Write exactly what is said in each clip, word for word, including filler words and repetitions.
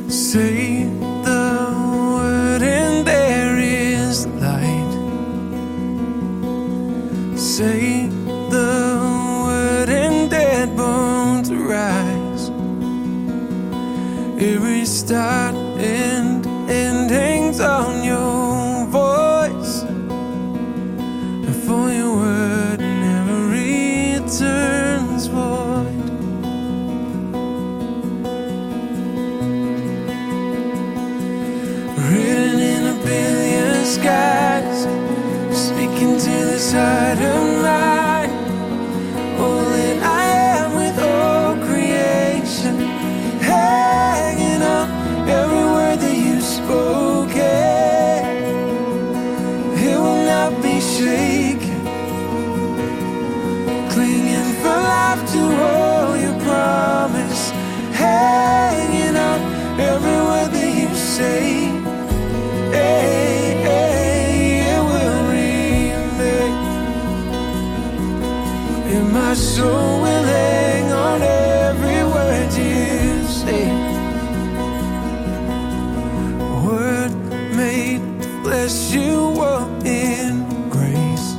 Say the word and there is light. Say the word and dead bones rise. Every start and end hangs on your voice, and for your word never returns void. Written in a billion skies, speaking to this heart of mine. All that I am with all creation, hanging on every word that you spoke. It will not be shaken, clinging for life to all your promise, hanging on every word that you say. Hey, hey, it will remain, and my soul will hang on every word you say. Word made flesh, you walk in grace.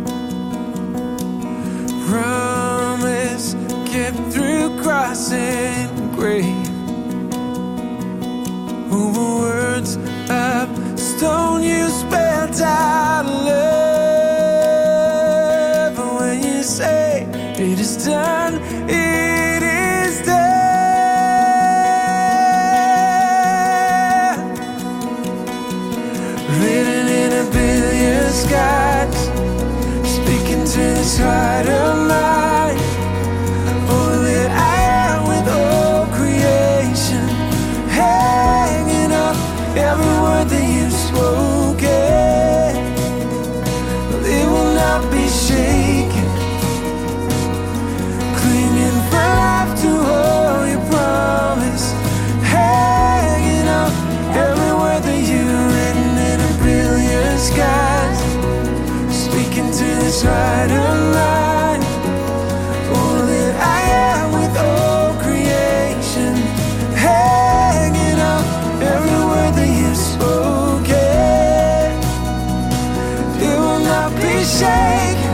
Promise kept through cross and grave. Over words of stone you spelled out love. But when you say it is done, it is done. Written in a billion skies, speaking to this heart of mine. All that I am with all creation, hanging up every word that you spoke. It will not be shaken, clinging for life to all your promise, hanging up every word that you written in a billion skies, speaking to this heart of mine. All that I am with all creation, hanging up every word that you spoke. It will not be shaken,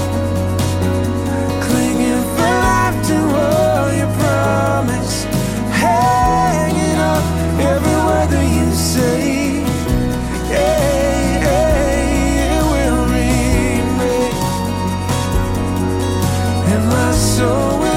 clinging for life to all your promise, hanging up every word that you say. Hey, hey, it will remain, and my soul will